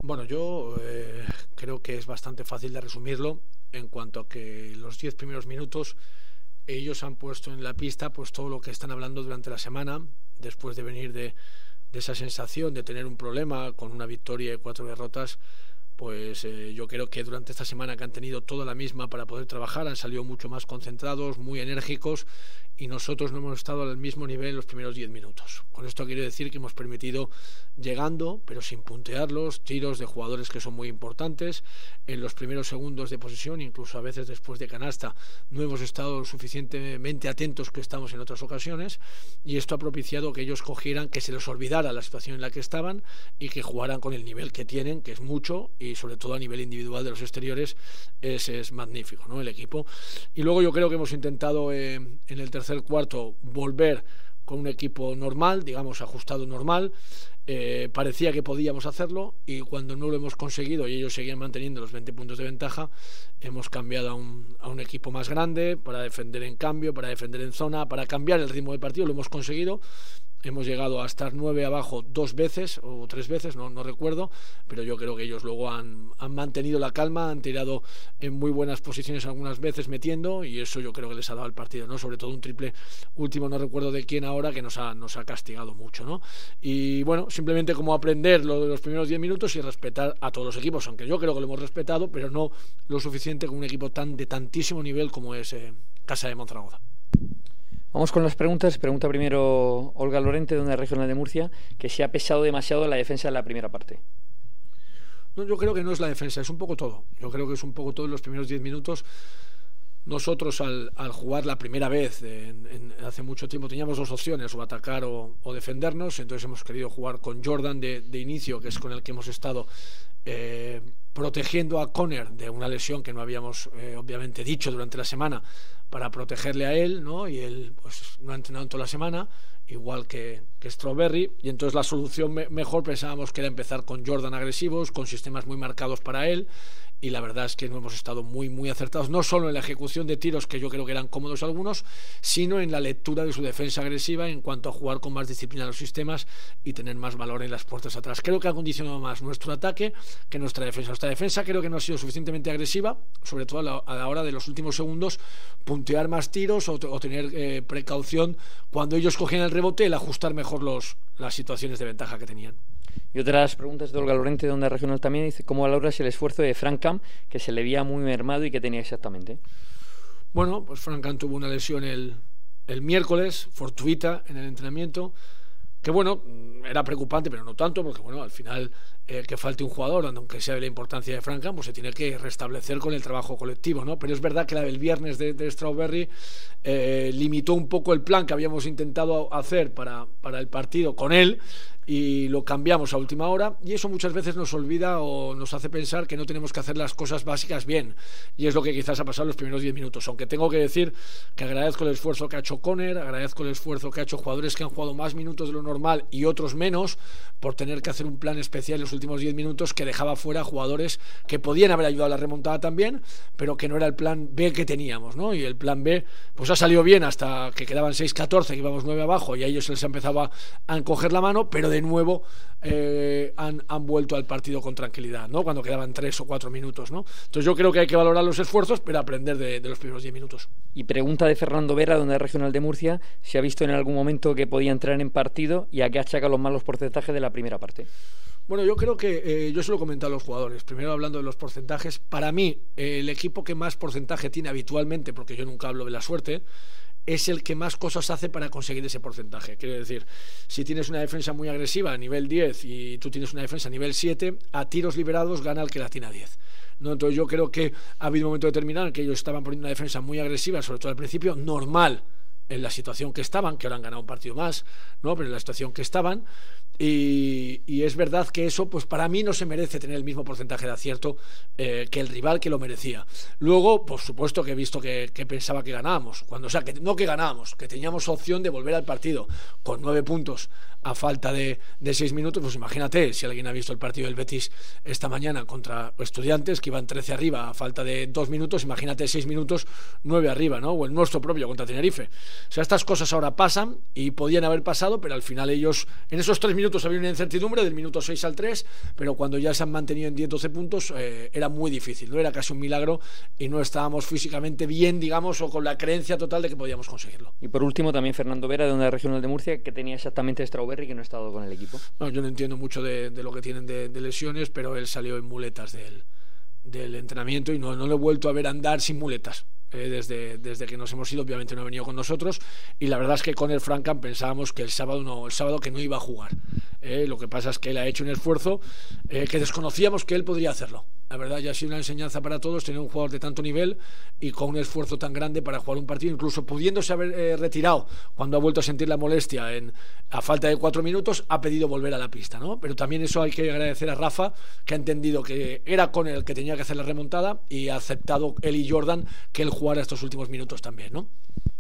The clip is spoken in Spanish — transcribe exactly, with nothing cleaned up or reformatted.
Bueno, yo eh, creo que es bastante fácil de resumirlo en cuanto a que los diez primeros minutos ellos han puesto en la pista pues todo lo que están hablando durante la semana, después de venir de, de esa sensación de tener un problema con una victoria y cuatro derrotas. Pues eh, yo creo que durante esta semana que han tenido toda la misma para poder trabajar, han salido mucho más concentrados, muy enérgicos, y nosotros no hemos estado al mismo nivel en los primeros diez minutos. Con esto quiero decir que hemos permitido, llegando, pero sin puntearlos, tiros de jugadores que son muy importantes. En los primeros segundos de posesión, incluso a veces después de canasta, no hemos estado lo suficientemente atentos que estamos en otras ocasiones, y esto ha propiciado que ellos cogieran, que se les olvidara la situación en la que estaban y que jugaran con el nivel que tienen, que es mucho, y sobre todo a nivel individual de los exteriores es, es magnífico, ¿no?, el equipo. Y luego yo creo que hemos intentado eh, en el tercer cuarto volver con un equipo normal, digamos ajustado normal. Eh, parecía que podíamos hacerlo, y cuando no lo hemos conseguido y ellos seguían manteniendo los veinte puntos de ventaja, hemos cambiado a un, a un equipo más grande para defender en cambio, para defender en zona, para cambiar el ritmo del partido. Lo hemos conseguido. Hemos llegado a estar nueve abajo dos veces o tres veces, no, no recuerdo, pero yo creo que ellos luego han, han mantenido la calma, han tirado en muy buenas posiciones algunas veces metiendo, y eso yo creo que les ha dado el partido, ¿no? Sobre todo un triple último, no recuerdo de quién ahora, que nos ha, nos ha castigado mucho, ¿no? Y bueno, simplemente como aprender lo de los primeros diez minutos y respetar a todos los equipos, aunque yo creo que lo hemos respetado, pero no lo suficiente con un equipo tan de tantísimo nivel como es eh, Casa de Monzaragoza. Vamos con las preguntas. Pregunta primero Olga Lorente, de Onda Regional de Murcia, que se ha pesado demasiado la defensa en la primera parte. No, yo creo que no es la defensa, es un poco todo. Yo creo que es un poco todo en los primeros diez minutos. Nosotros al, al jugar la primera vez en, en, hace mucho tiempo teníamos dos opciones, o atacar o, o defendernos. Entonces hemos querido jugar con Jordan de, de inicio, que es con el que hemos estado eh, protegiendo a Conner de una lesión que no habíamos eh, obviamente dicho durante la semana, para protegerle a él, ¿no? Y él pues no ha entrenado en toda la semana, igual que, que Strawberry, y entonces la solución me, mejor pensábamos que era empezar con Jordan agresivos, con sistemas muy marcados para él, y la verdad es que no hemos estado muy muy acertados, no solo en la ejecución de tiros, que yo creo que eran cómodos algunos, sino en la lectura de su defensa agresiva en cuanto a jugar con más disciplina los sistemas y tener más valor en las puertas atrás. Creo que ha condicionado más nuestro ataque que nuestra defensa. Nuestra defensa creo que no ha sido suficientemente agresiva, sobre todo a la, a la hora de los últimos segundos, puntear más tiros o, o tener eh, precaución cuando ellos cogían el rebote, el ajustar mejor los, las situaciones de ventaja que tenían. Y otra de las preguntas de Olga Lorente, de Onda Regional también, dice: ¿cómo valoras el esfuerzo de Frank Camp, que se le veía muy mermado y que tenía exactamente? Bueno, pues Frank Camp tuvo una lesión el, el miércoles, fortuita en el entrenamiento, que bueno, era preocupante, pero no tanto, porque bueno, al final eh, que falte un jugador, aunque sea de la importancia de Frank Camp, pues se tiene que restablecer con el trabajo colectivo, ¿no? Pero es verdad que la del viernes de, de Strawberry eh, limitó un poco el plan que habíamos intentado hacer para, para el partido con él, y lo cambiamos a última hora, y eso muchas veces nos olvida o nos hace pensar que no tenemos que hacer las cosas básicas bien, y es lo que quizás ha pasado en los primeros diez minutos. Aunque tengo que decir que agradezco el esfuerzo que ha hecho Conner, agradezco el esfuerzo que ha hecho jugadores que han jugado más minutos de lo normal y otros menos, por tener que hacer un plan especial en los últimos diez minutos que dejaba fuera jugadores que podían haber ayudado a la remontada también, pero que no era el plan B que teníamos, ¿no? Y el plan B pues ha salido bien hasta que quedaban seis catorce, que íbamos nueve abajo, y a ellos se les empezaba a encoger la mano, pero de nuevo eh, han, han vuelto al partido con tranquilidad, ¿no? Cuando quedaban tres o cuatro minutos, ¿no? Entonces yo creo que hay que valorar los esfuerzos, pero aprender de, de los primeros diez minutos. Y pregunta de Fernando Vera, de Onda Regional de Murcia, si ha visto en algún momento que podía entrar en partido y a qué achaca los malos porcentajes de la primera parte. Bueno, yo creo que eh, yo se lo he comentado a los jugadores. Primero, hablando de los porcentajes, para mí eh, el equipo que más porcentaje tiene habitualmente, porque yo nunca hablo de la suerte, es el que más cosas hace para conseguir ese porcentaje. Quiero decir, si tienes una defensa muy agresiva a nivel diez y tú tienes una defensa a nivel siete, a tiros liberados gana el que la tiene a diez, ¿no? Entonces yo creo que ha habido un momento determinado en que ellos estaban poniendo una defensa muy agresiva, sobre todo al principio, normal en la situación que estaban, que ahora han ganado un partido más, ¿no? Pero en la situación que estaban, y, y es verdad que eso, pues para mí no se merece tener el mismo porcentaje de acierto eh, que el rival que lo merecía. Luego, por supuesto que he visto que, que pensaba que ganábamos, cuando, o sea, que no que ganábamos, que teníamos opción de volver al partido con nueve puntos a falta de, de seis minutos. Pues imagínate, si alguien ha visto el partido del Betis esta mañana contra Estudiantes, que iban trece arriba a falta de dos minutos, imagínate seis minutos, nueve arriba, ¿no? O el nuestro propio contra Tenerife. O sea, estas cosas ahora pasan y podían haber pasado, pero al final ellos, en esos tres minutos minutos había una incertidumbre, del minuto seis al tres, pero cuando ya se han mantenido en diez doce puntos eh, era muy difícil, no era casi un milagro y no estábamos físicamente bien, digamos, o con la creencia total de que podíamos conseguirlo. Y por último también Fernando Vera, de Onda Regional de Murcia, que tenía exactamente Strawberry, que no ha estado con el equipo. No, yo no entiendo mucho de, de lo que tienen de, de lesiones, pero él salió en muletas del, del entrenamiento y no, no lo he vuelto a ver andar sin muletas. Eh, desde, desde que nos hemos ido, obviamente no ha venido con nosotros, y la verdad es que con el Frankham pensábamos que el sábado no, el sábado que no iba a jugar. Eh, lo que pasa es que él ha hecho un esfuerzo eh, que desconocíamos que él podría hacerlo. La verdad ya ha sido una enseñanza para todos tener un jugador de tanto nivel y con un esfuerzo tan grande para jugar un partido, incluso pudiéndose haber eh, retirado cuando ha vuelto a sentir la molestia en, a falta de cuatro minutos, ha pedido volver a la pista, ¿no? Pero también eso hay que agradecer a Rafa, que ha entendido que era con él el que tenía que hacer la remontada y ha aceptado él y Jordan que él jugara estos últimos minutos también, ¿no?